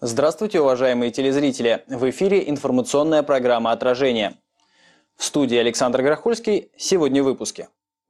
Здравствуйте, уважаемые телезрители! В эфире информационная программа «Отражение». В студии Александр Грохольский. Сегодня в выпуске.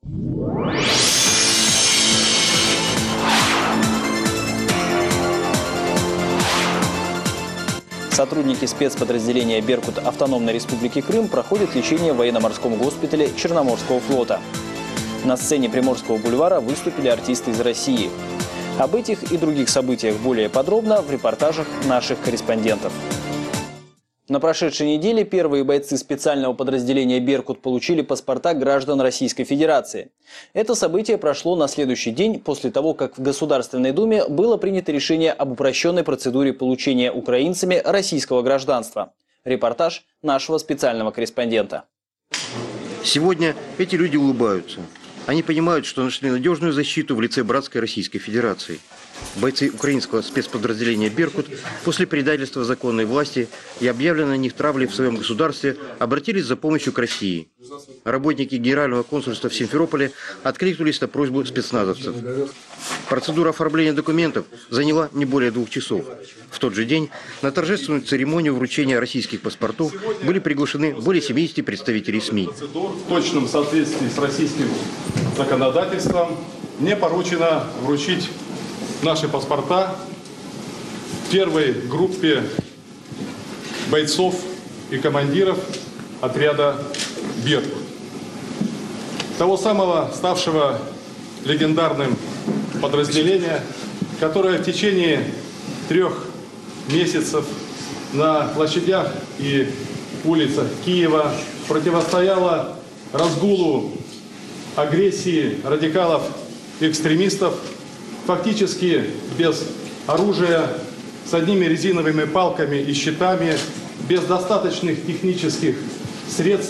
Сотрудники спецподразделения «Беркут» Автономной Республики Крым проходят лечение в военно-морском госпитале Черноморского флота. На сцене Приморского бульвара выступили артисты из России. Об этих и других событиях более подробно в репортажах наших корреспондентов. На прошедшей неделе первые бойцы специального подразделения «Беркут» получили паспорта граждан Российской Федерации. Это событие прошло на следующий день после того, как в Государственной Думе было принято решение об упрощенной процедуре получения украинцами российского гражданства. Репортаж нашего специального корреспондента. Сегодня эти люди улыбаются. Они понимают, что нашли надежную защиту в лице братской Российской Федерации. Бойцы украинского спецподразделения «Беркут» после предательства законной власти и объявленной на них травли в своем государстве обратились за помощью к России. Работники Генерального консульства в Симферополе откликнулись на просьбу спецназовцев. Процедура оформления документов заняла не более 2 часов. В тот же день на торжественную церемонию вручения российских паспортов были приглашены более 70 представителей СМИ. В точном соответствии с российским законодательством мне поручено вручить наши паспорта первой группе бойцов и командиров отряда «Беркут». Того самого, ставшего легендарным подразделения, которое в течение 3 месяцев на площадях и улицах Киева противостояло разгулу агрессии радикалов и экстремистов, фактически без оружия, с одними резиновыми палками и щитами, без достаточных технических средств,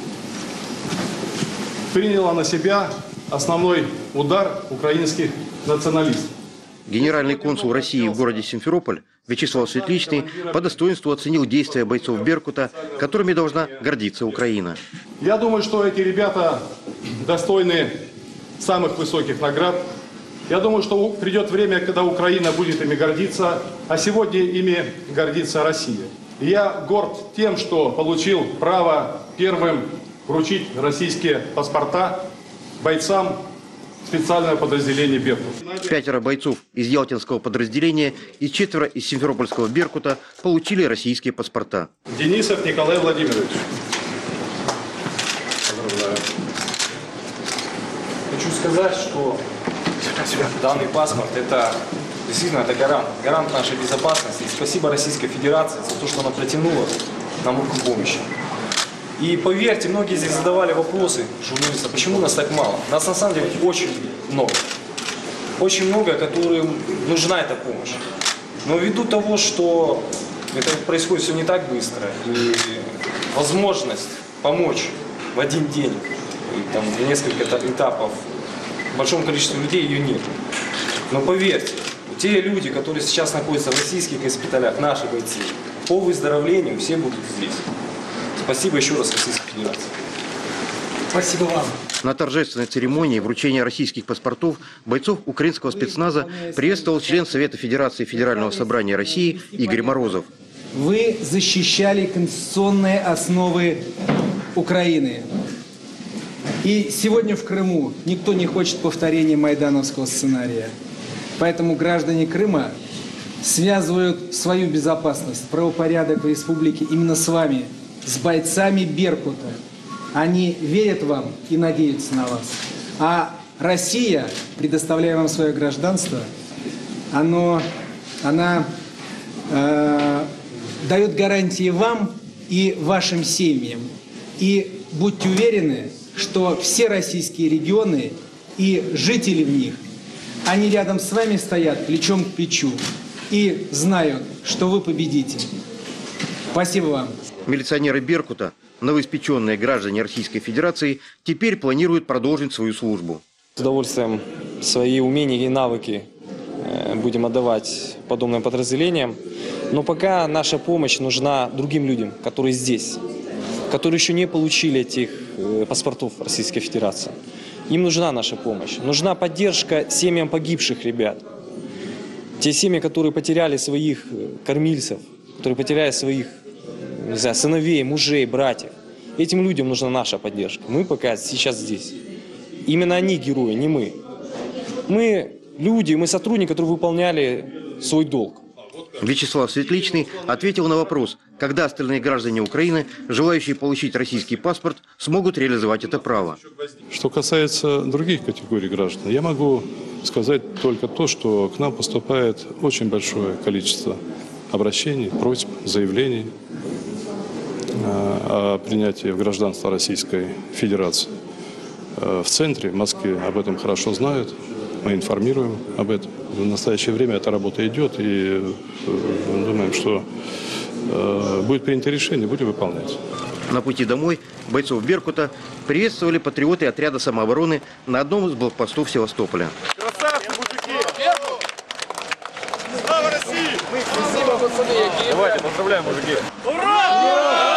приняла на себя основной удар украинских националистов. Генеральный консул России в городе Симферополь Вячеслав Светличный по достоинству оценил действия бойцов «Беркута», которыми должна гордиться Украина. Я думаю, что эти ребята достойны самых высоких наград. Я думаю, что придет время, когда Украина будет ими гордиться, а сегодня ими гордится Россия. И я горд тем, что получил право первым вручить российские паспорта бойцам специального подразделения «Беркут». 5 бойцов из Ялтинского подразделения и 4 из Симферопольского «Беркута» получили российские паспорта. Денисов Николай Владимирович. Поздравляю. Хочу сказать, что данный паспорт – это действительно гарант нашей безопасности. И спасибо Российской Федерации за то, что она протянула нам руку помощи. И поверьте, многие здесь задавали вопросы журналистам, почему нас так мало. Нас на самом деле очень много. Очень много, которым нужна эта помощь. Но ввиду того, что это происходит все не так быстро, и возможность помочь в один день, и, там, несколько этапов, большому количеству людей ее нет. Но поверьте, те люди, которые сейчас находятся в российских госпиталях, наши бойцы, по выздоровлению все будут здесь. Спасибо еще раз Российской Федерации. Спасибо вам. На торжественной церемонии вручения российских паспортов бойцов украинского спецназа приветствовал член Совета Федерации Федерального собрания России Игорь Морозов. Вы защищали конституционные основы Украины. И сегодня в Крыму никто не хочет повторения майдановского сценария. Поэтому граждане Крыма связывают свою безопасность, правопорядок в республике именно с вами, с бойцами «Беркута». Они верят вам и надеются на вас. А Россия, предоставляя вам свое гражданство, она дает гарантии вам и вашим семьям. И будьте уверены, что все российские регионы и жители в них, они рядом с вами стоят плечом к плечу и знают, что вы победите. Спасибо вам. Милиционеры «Беркута», новоиспеченные граждане Российской Федерации, теперь планируют продолжить свою службу. С удовольствием свои умения и навыки будем отдавать подобным подразделениям. Но пока наша помощь нужна другим людям, которые здесь, которые еще не получили этих паспортов Российской Федерации. Им нужна наша помощь. Нужна поддержка семьям погибших ребят. Те семьи, которые потеряли своих кормильцев, которые потеряли своих, не знаю, сыновей, мужей, братьев, этим людям нужна наша поддержка. Мы пока сейчас здесь. Именно они герои, не мы. Мы люди, мы сотрудники, которые выполняли свой долг. Вячеслав Светличный ответил на вопрос, когда остальные граждане Украины, желающие получить российский паспорт, смогут реализовать это право. Что касается других категорий граждан, я могу сказать только то, что к нам поступает очень большое количество обращений, просьб, заявлений о принятии в гражданство Российской Федерации. В центре, в Москве, об этом хорошо знают. Мы информируем об этом. В настоящее время эта работа идет, и думаем, что будет принято решение, будем выполнять. На пути домой бойцов «Беркута» приветствовали патриоты отряда самообороны на одном из блокпостов Севастополя. Красавцы, мужики! Слава России! Спасибо, пацаны! Давайте, поздравляем, мужики! Ура!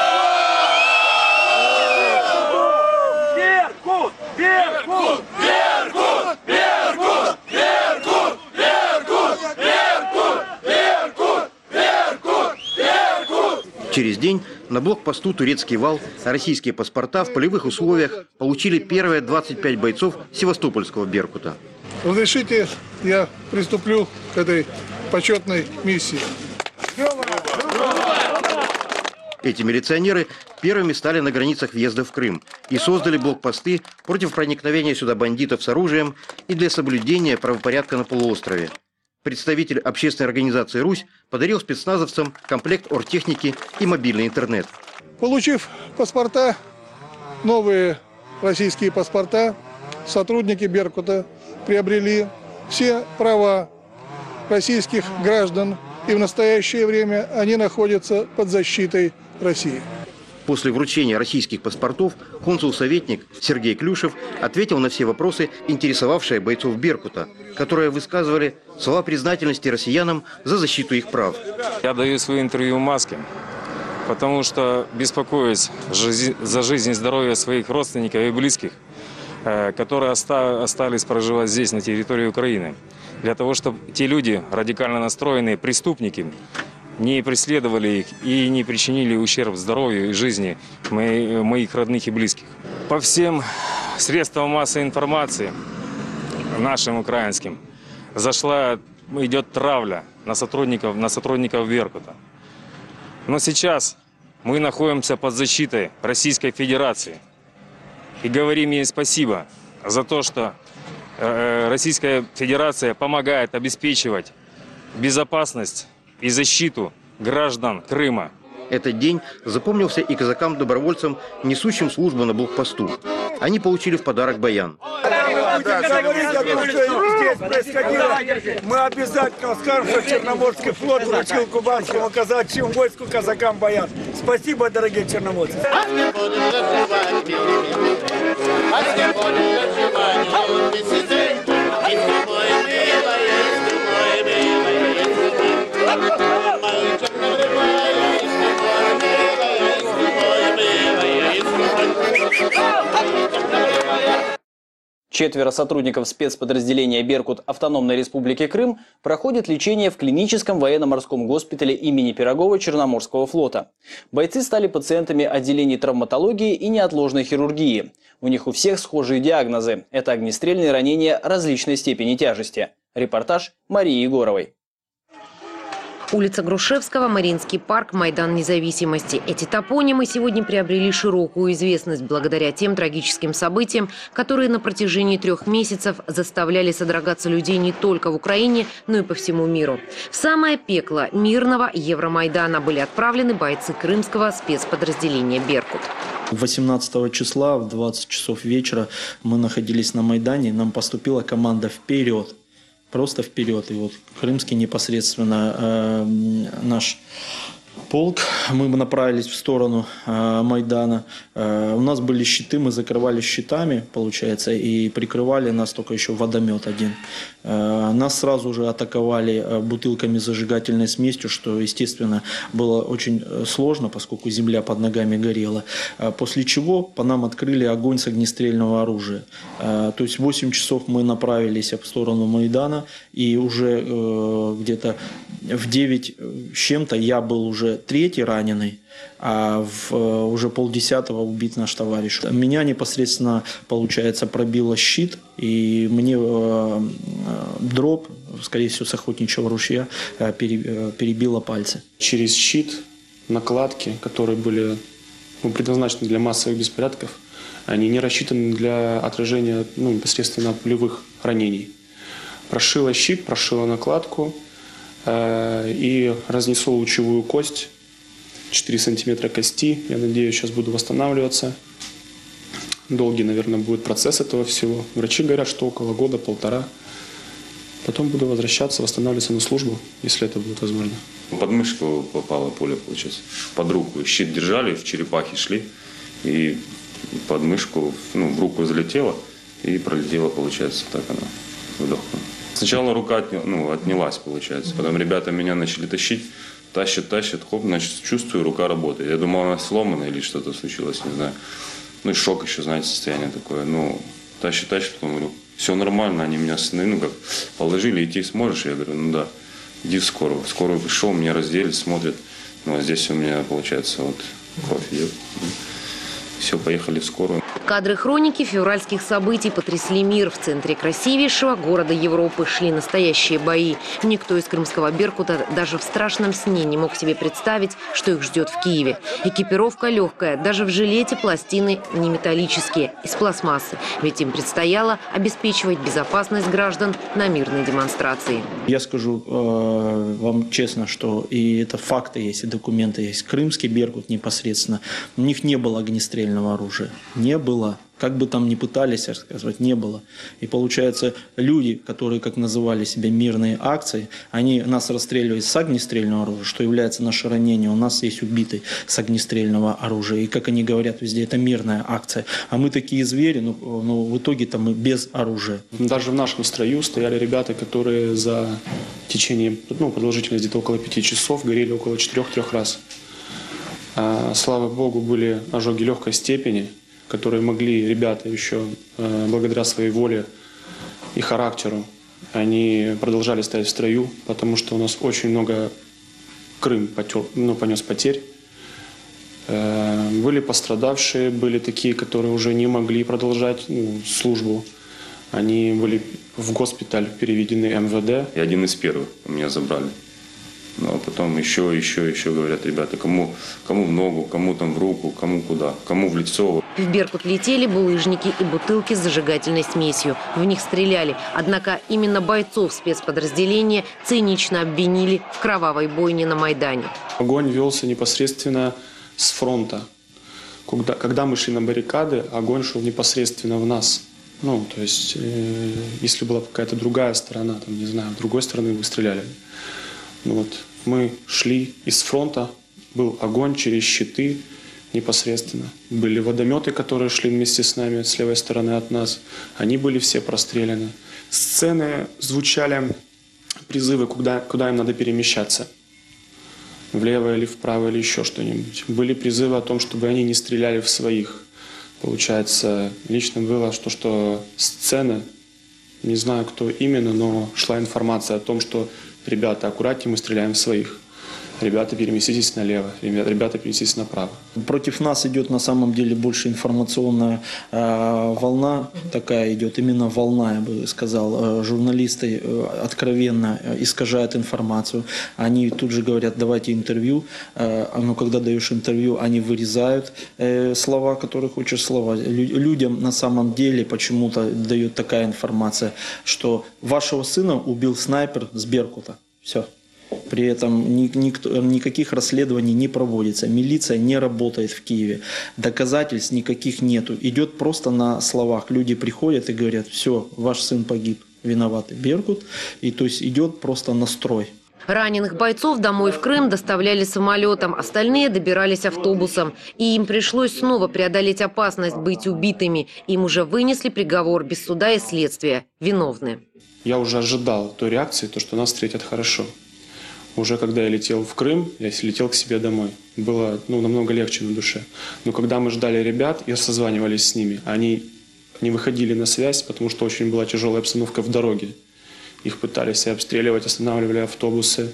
Беркут! Беркут! Беркут! Беркут! Беркут! Беркут! Беркут! Беркут! Беркут! Беркут! Через день на блокпосту «Турецкий вал» российские паспорта в полевых условиях получили первые 25 бойцов севастопольского «Беркута». Разрешите, я приступлю к этой почетной миссии. Эти милиционеры первыми стали на границах въезда в Крым и создали блокпосты против проникновения сюда бандитов с оружием и для соблюдения правопорядка на полуострове. Представитель общественной организации «Русь» подарил спецназовцам комплект оргтехники и мобильный интернет. Получив паспорта, новые российские паспорта, сотрудники «Беркута» приобрели все права российских граждан, и в настоящее время они находятся под защитой России. После вручения российских паспортов консул-советник Сергей Клюшев ответил на все вопросы, интересовавшие бойцов «Беркута», которые высказывали слова признательности россиянам за защиту их прав. Я даю свое интервью в маске, потому что беспокоюсь за жизнь и здоровье своих родственников и близких, которые остались проживать здесь, на территории Украины. Для того, чтобы те люди, радикально настроенные преступники, не преследовали их и не причинили ущерб здоровью и жизни моих родных и близких. По всем средствам массовой информации, нашим украинским, идет травля на сотрудников «Беркута». Но сейчас мы находимся под защитой Российской Федерации и говорим ей спасибо за то, что Российская Федерация помогает обеспечивать безопасность и защиту граждан Крыма. Этот день запомнился и казакам-добровольцам, несущим службу на блокпосту. Они получили в подарок баян. Здесь происходило, мы обязательно скажем, что Черноморский флот вручил кубанскому казачьему войску казакам баян. Спасибо, дорогие черноморцы. Четверо сотрудников спецподразделения «Беркут» Автономной Республики Крым проходят лечение в клиническом военно-морском госпитале имени Пирогова Черноморского флота. Бойцы стали пациентами отделений травматологии и неотложной хирургии. У них у всех схожие диагнозы – это огнестрельные ранения различной степени тяжести. Репортаж Марии Егоровой. Улица Грушевского, Мариинский парк, Майдан Независимости. Эти топонимы сегодня приобрели широкую известность благодаря тем трагическим событиям, которые на протяжении 3 месяцев заставляли содрогаться людей не только в Украине, но и по всему миру. В самое пекло мирного Евромайдана были отправлены бойцы крымского спецподразделения «Беркут». 18 числа в 20 часов вечера мы находились на Майдане, нам поступила команда «Вперед». Просто вперед. И вот крымский непосредственно наш полк, мы направились в сторону Майдана. У нас были щиты, мы закрывали щитами, получается, и прикрывали нас только еще водомет один. Нас сразу же атаковали бутылками с зажигательной смесью, что, естественно, было очень сложно, поскольку земля под ногами горела. После чего по нам открыли огонь с огнестрельного оружия. То есть в 8 часов мы направились в сторону Майдана, и уже где-то в 9 с чем-то я был уже 3-й раненый, а уже 9:30 убит наш товарищ. Меня непосредственно, получается, пробило щит, и мне дробь, скорее всего, с охотничьего ружья перебила пальцы. Через щит накладки, которые были предназначены для массовых беспорядков, они не рассчитаны для отражения непосредственно пулевых ранений. Прошила щит, прошила накладку и разнесло лучевую кость. 4 сантиметра кости. Я надеюсь, сейчас буду восстанавливаться. Долгий, наверное, будет процесс этого всего. Врачи говорят, что около года-полтора. Потом буду возвращаться, восстанавливаться на службу, если это будет возможно. Под мышку попала пуля, получается. Под руку. Щит держали, в черепахе шли. И под мышку, в руку залетела и пролетела, получается, так она выдохнула. Сначала рука отнялась, получается. Потом ребята меня начали тащить. Тащит, хоп, значит, чувствую, рука работает. Я думал, она сломана или что-то случилось, не знаю. И шок еще, знаете, состояние такое. Тащит, потом говорю, все нормально, они меня положили, идти сможешь? Я говорю, да, иди в скорую. В скорую пришел, меня раздели, смотрят. Здесь у меня, получается, кровь идет. Все, поехали в скорую. Кадры хроники февральских событий потрясли мир. В центре красивейшего города Европы шли настоящие бои. Никто из крымского «Беркута» даже в страшном сне не мог себе представить, что их ждет в Киеве. Экипировка легкая, даже в жилете пластины не металлические, из пластмассы. Ведь им предстояло обеспечивать безопасность граждан на мирной демонстрации. Я скажу вам честно, что и это факты есть, и документы есть. Крымский «Беркут» непосредственно, у них не было огнестрельного оружия. Не было. Как бы там ни пытались рассказывать, не было. И получается, люди, которые, как называли себя, мирные акции, они нас расстреливают с огнестрельного оружия, что является наше ранение. У нас есть убитый с огнестрельного оружия. И, как они говорят везде, это мирная акция. А мы такие звери, но в итоге-то мы без оружия. Даже в нашем строю стояли ребята, которые за течение, продолжительность где-то около 5 часов горели около 4-3 раз. Слава Богу, были ожоги легкой степени, которые могли ребята еще, благодаря своей воле и характеру, они продолжали стоять в строю, потому что у нас очень много Крым понес потерь. Были пострадавшие, были такие, которые уже не могли продолжать службу. Они были в госпиталь переведены МВД. Я один из первых, меня забрали. А потом еще говорят, ребята, кому в ногу, кому там в руку, кому куда, кому в лицо. В «Беркут» летели булыжники и бутылки с зажигательной смесью. В них стреляли. Однако именно бойцов спецподразделения цинично обвинили в кровавой бойне на Майдане. Огонь велся непосредственно с фронта. Когда мы шли на баррикады, огонь шел непосредственно в нас. То есть, если была какая-то другая сторона, не знаю, с другой стороны вы стреляли. Мы шли из фронта, был огонь через щиты непосредственно. Были водометы, которые шли вместе с нами, с левой стороны от нас. Они были все простреляны. Сцены звучали, призывы, куда им надо перемещаться. Влево или вправо, или еще что-нибудь. Были призывы о том, чтобы они не стреляли в своих. Получается, лично было, что сцена, не знаю, кто именно, но шла информация о том, что ребята, аккуратнее, мы стреляем в своих. Ребята, переместитесь налево, ребята, переместитесь направо. Против нас идет на самом деле больше информационная волна, такая идет, именно волна, я бы сказал. Журналисты откровенно искажают информацию. Они тут же говорят, давайте интервью. Но когда даешь интервью, они вырезают слова, которые хочешь слова. Людям на самом деле почему-то дает такая информация, что вашего сына убил снайпер с «Беркута». Все. При этом никаких расследований не проводится. Милиция не работает в Киеве. Доказательств никаких нету. Идет просто на словах. Люди приходят и говорят, все, ваш сын погиб, виноватый «Беркут». И то есть идет просто настрой. Раненых бойцов домой в Крым доставляли самолетом, остальные добирались автобусом. И им пришлось снова преодолеть опасность быть убитыми. Им уже вынесли приговор без суда и следствия. Виновны. Я уже ожидал той реакции, то, что нас встретят хорошо. Уже когда я летел в Крым, я летел к себе домой. Было намного легче на душе. Но когда мы ждали ребят и созванивались с ними, они не выходили на связь, потому что очень была тяжелая обстановка в дороге. Их пытались обстреливать, останавливали автобусы.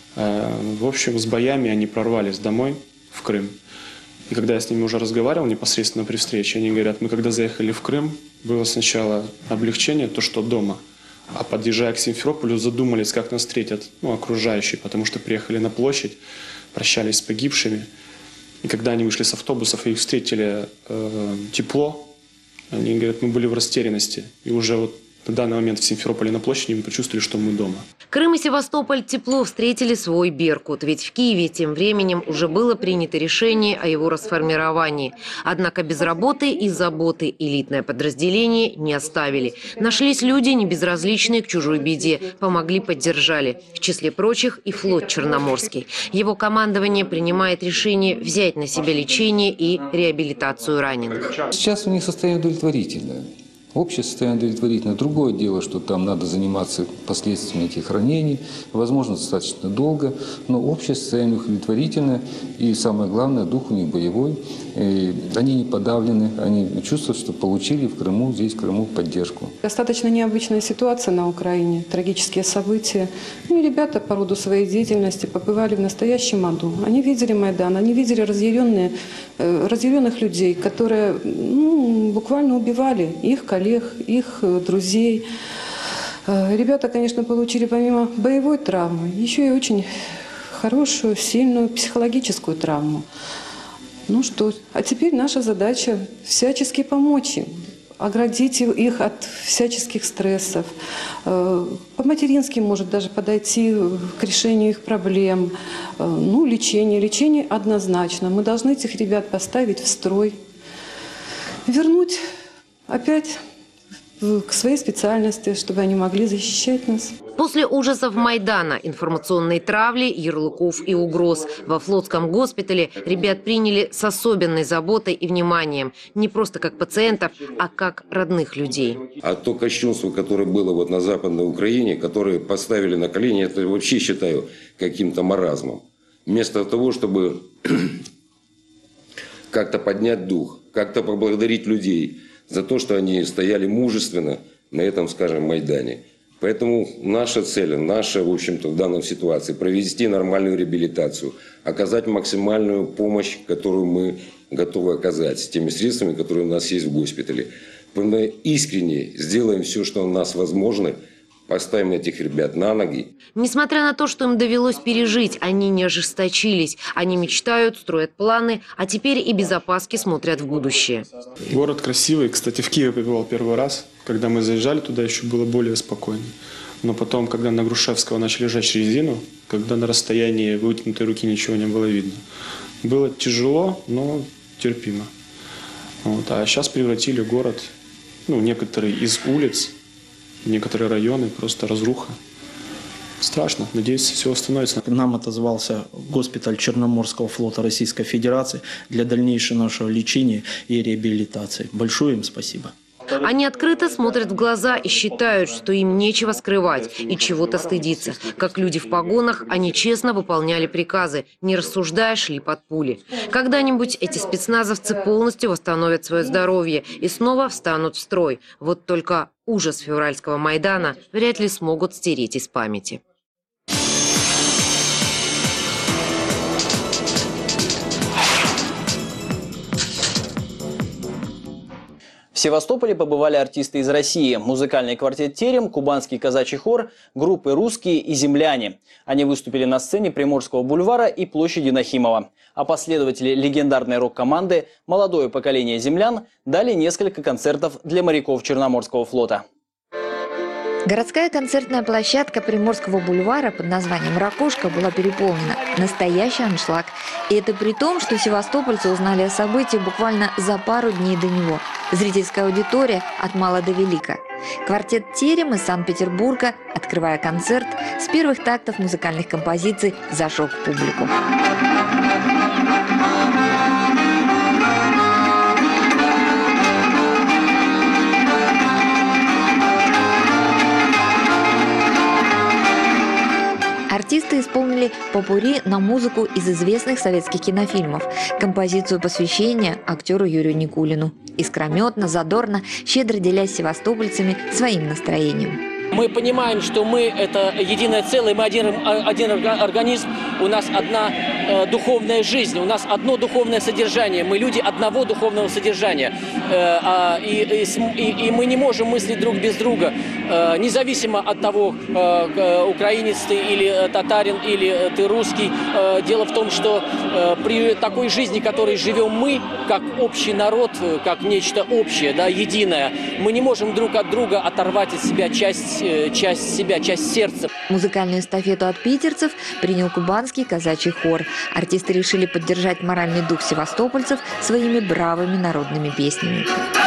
В общем, с боями они прорвались домой, в Крым. И когда я с ними уже разговаривал непосредственно при встрече, они говорят, мы когда заехали в Крым, было сначала облегчение, то, что дома. А подъезжая к Симферополю, задумались, как нас встретят окружающие, потому что приехали на площадь, прощались с погибшими. И когда они вышли с автобусов и их встретили тепло, они говорят, мы были в растерянности. И уже вот на данный момент в Симферополе на площади мы почувствовали, что мы дома. Крым и Севастополь тепло встретили свой «Беркут». Ведь в Киеве тем временем уже было принято решение о его расформировании. Однако без работы и заботы элитное подразделение не оставили. Нашлись люди, не безразличные к чужой беде. Помогли, поддержали. В числе прочих и флот Черноморский. Его командование принимает решение взять на себя лечение и реабилитацию раненых. Сейчас у них состояние удовлетворительное. Общее состояние удовлетворительное. Другое дело, что там надо заниматься последствиями этих ранений. Возможно, достаточно долго. Но общее состояние удовлетворительное. И самое главное, дух у них боевой. И они не подавлены. Они чувствуют, что получили в Крыму, здесь в Крыму поддержку. Достаточно необычная ситуация на Украине. Трагические события. И ребята по роду своей деятельности побывали в настоящем аду. Они видели Майдан. Они видели разъяренных людей, которые буквально убивали их коллег, их друзей. Ребята, конечно, получили помимо боевой травмы еще и очень хорошую, сильную психологическую травму. Ну что, а теперь наша задача всячески помочь им, оградить их от всяческих стрессов, по-матерински, может, даже подойти к решению их проблем. Лечение однозначно. Мы должны этих ребят поставить в строй, вернуть опять к своей специальности, чтобы они могли защищать нас. После ужасов Майдана, информационной травли, ярлыков и угроз во флотском госпитале ребят приняли с особенной заботой и вниманием. Не просто как пациентов, а как родных людей. А то кощунство, которое было на Западной Украине, которые поставили на колени, это вообще считаю каким-то маразмом. Вместо того, чтобы как-то поднять дух, как-то поблагодарить людей за то, что они стояли мужественно на этом, скажем, Майдане. Поэтому наша цель, в общем-то, в данной ситуации, провести нормальную реабилитацию, оказать максимальную помощь, которую мы готовы оказать с теми средствами, которые у нас есть в госпитале. Мы искренне сделаем все, что у нас возможно, поставим этих ребят на ноги. Несмотря на то, что им довелось пережить, они не ожесточились. Они мечтают, строят планы, а теперь и без опаски смотрят в будущее. Город красивый. Кстати, в Киеве побывал первый раз. Когда мы заезжали туда, еще было более спокойно. Но потом, когда на Грушевского начали жечь резину, когда на расстоянии вытянутой руки ничего не было видно, было тяжело, но терпимо. А сейчас превратили город, некоторые из улиц, некоторые районы, просто разруха. Страшно. Надеюсь, все остановится. Нам отозвался госпиталь Черноморского флота Российской Федерации для дальнейшего нашего лечения и реабилитации. Большое им спасибо. Они открыто смотрят в глаза и считают, что им нечего скрывать и чего-то стыдиться. Как люди в погонах, они честно выполняли приказы, не рассуждая, шли под пули. Когда-нибудь эти спецназовцы полностью восстановят свое здоровье и снова встанут в строй. Вот только ужас февральского Майдана вряд ли смогут стереть из памяти. В Севастополе побывали артисты из России. Музыкальный квартет «Терем», кубанский казачий хор, группы «Русские» и «Земляне». Они выступили на сцене Приморского бульвара и площади Нахимова. А последователи легендарной рок-команды «Молодое поколение землян» дали несколько концертов для моряков Черноморского флота. Городская концертная площадка Приморского бульвара под названием «Ракушка» была переполнена. Настоящий аншлаг. И это при том, что севастопольцы узнали о событии буквально за пару дней до него. Зрительская аудитория от мала до велика. Квартет «Терем» из Санкт-Петербурга, открывая концерт, с первых тактов музыкальных композиций зажег публику. Артисты исполнили попурри на музыку из известных советских кинофильмов, композицию посвящения актеру Юрию Никулину. Искрометно, задорно, щедро делясь севастопольцами своим настроением. Мы понимаем, что мы – это единое целое, мы один организм, у нас одна духовная жизнь, у нас одно духовное содержание, мы люди одного духовного содержания. И мы не можем мыслить друг без друга, независимо от того, украинец ты или татарин, или ты русский. Дело в том, что при такой жизни, которой живем мы, как общий народ, как нечто общее, да, единое, мы не можем друг от друга оторвать от себя часть сердца. Музыкальную эстафету от питерцев принял кубанский казачий хор. Артисты решили поддержать моральный дух севастопольцев своими бравыми народными песнями.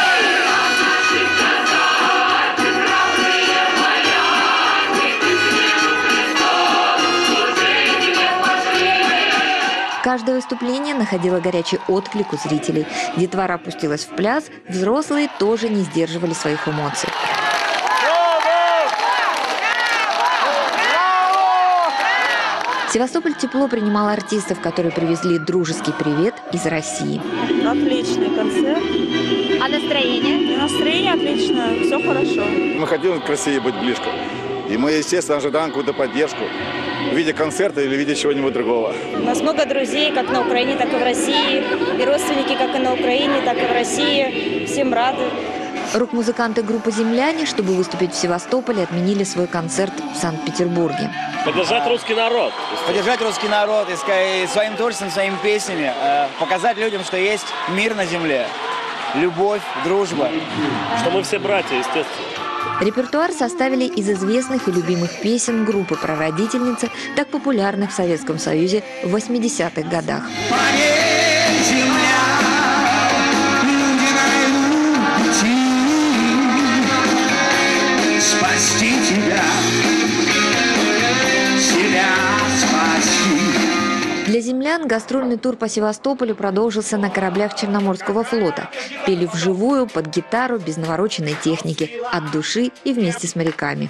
Каждое выступление находило горячий отклик у зрителей. Детвора опустилась в пляс, взрослые тоже не сдерживали своих эмоций. Севастополь тепло принимал артистов, которые привезли дружеский привет из России. Отличный концерт. А настроение? Настроение отличное, все хорошо. Мы хотим к России быть ближе. И мы, естественно, ожидаем какую-то поддержку в виде концерта или в виде чего-нибудь другого. У нас много друзей, как на Украине, так и в России. И родственники, как и на Украине, так и в России. Всем рады. Рок-музыканты группы «Земляне», чтобы выступить в Севастополе, отменили свой концерт в Санкт-Петербурге. Поддержать русский народ. Поддержать русский народ и своим творчеством, своими песнями, показать людям, что есть мир на земле, любовь, дружба. Что мы все братья, естественно. Репертуар составили из известных и любимых песен группы «Прародительница», так популярных в Советском Союзе в 80-х годах. Спасти тебя, спаси. Для землян гастрольный тур по Севастополю продолжился на кораблях Черноморского флота. Пели вживую, под гитару, без навороченной техники, от души и вместе с моряками.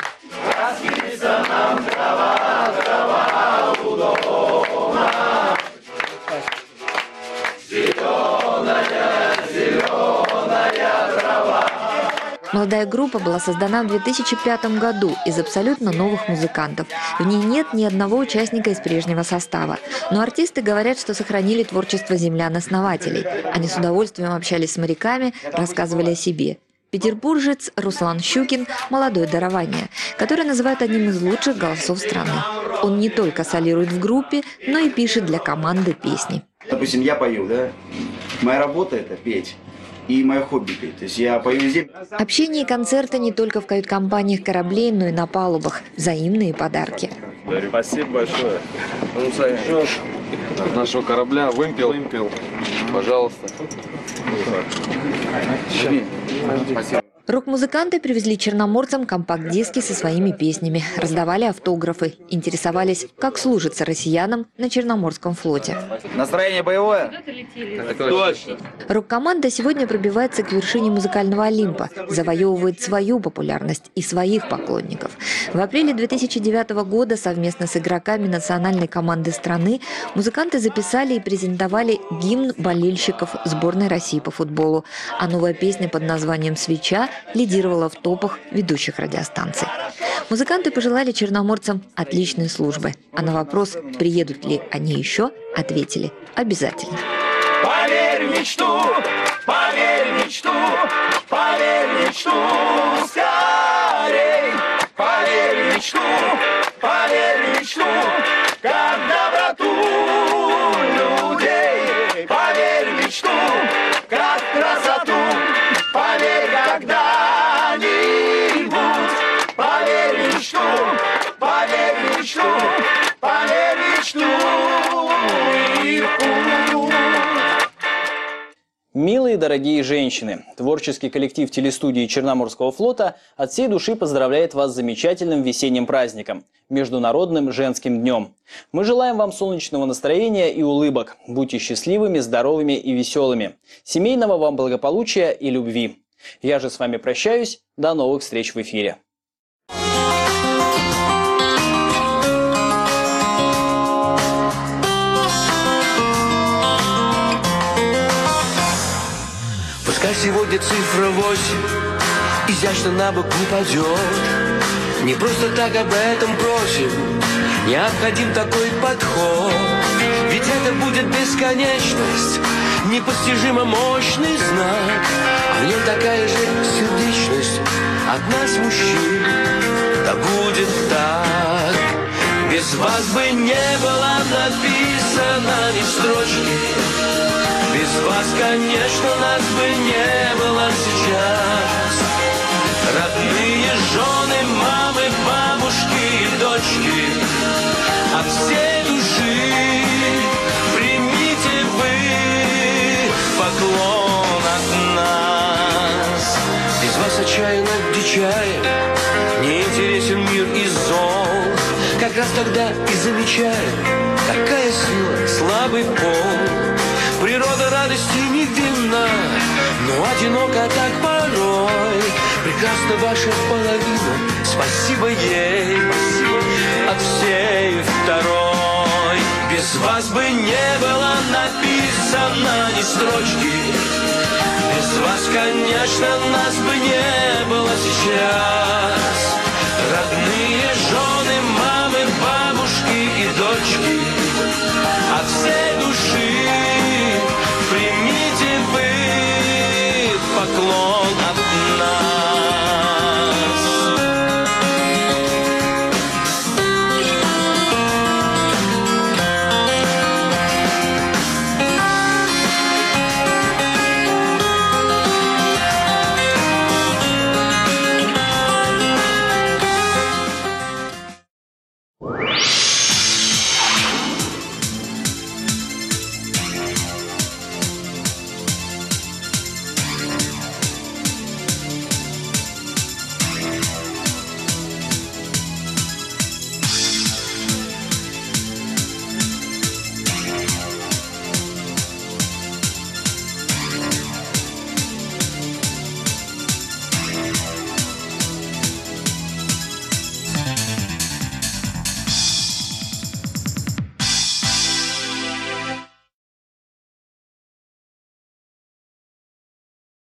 Молодая группа была создана в 2005 году из абсолютно новых музыкантов. В ней нет ни одного участника из прежнего состава. Но артисты говорят, что сохранили творчество землян-основателей. Они с удовольствием общались с моряками, рассказывали о себе. Петербуржец Руслан Щукин – молодое дарование, которое называют одним из лучших голосов страны. Он не только солирует в группе, но и пишет для команды песни. Допустим, я пою, да? Моя работа – это петь. И мое хобби петь. То есть я пою везде. Общение и концерты не только в кают-компаниях кораблей, но и на палубах. Взаимные подарки. Спасибо большое. От нашего корабля вымпел. Пожалуйста. Спасибо. Рок-музыканты привезли черноморцам компакт-диски со своими песнями, раздавали автографы, интересовались, как служится россиянам на Черноморском флоте. Настроение боевое? Точно. Рок-команда сегодня пробивается к вершине музыкального Олимпа, завоевывает свою популярность и своих поклонников. В апреле 2009 года совместно с игроками национальной команды страны музыканты записали и презентовали гимн болельщиков сборной России по футболу, а новая песня под названием «Свеча» лидировала в топах ведущих радиостанций. Музыканты пожелали черноморцам отличной службы, а на вопрос, приедут ли они еще, ответили – обязательно. Поверь в мечту, поверь в мечту, поверь в мечту, скорей. Поверь в мечту, поверь в мечту, как доброту людей. Поверь в мечту, как красоту, поверь когда-нибудь. Поверь в мечту, поверь в мечту, поверь в мечту и в путь. Милые дорогие женщины, творческий коллектив телестудии Черноморского флота от всей души поздравляет вас с замечательным весенним праздником – Международным женским днем. Мы желаем вам солнечного настроения и улыбок. Будьте счастливыми, здоровыми и веселыми. Семейного вам благополучия и любви. Я же с вами прощаюсь. До новых встреч в эфире. Пускай сегодня цифра 8 изящно на бок не падет. Не просто так об этом просим, необходим такой подход. Ведь это будет бесконечность, непостижимо мощный знак. А в нем такая же сердечность от нас, мужчин. Да будет так. Без вас бы не было написано ни строчки. Без вас, конечно, нас бы не было сейчас. Родные жены, мамы, бабушки и дочки, от всей души примите вы поклон от нас. Без вас отчаянно дичаем, не интересен мир и зол. Как раз тогда и замечаем, какая сила, слабый пол. Природа радости не видна, но одиноко так порой. Прекрасна ваша половина, спасибо ей, от всей второй. Без вас бы не было написано ни строчки. Без вас, конечно, нас бы не было сейчас.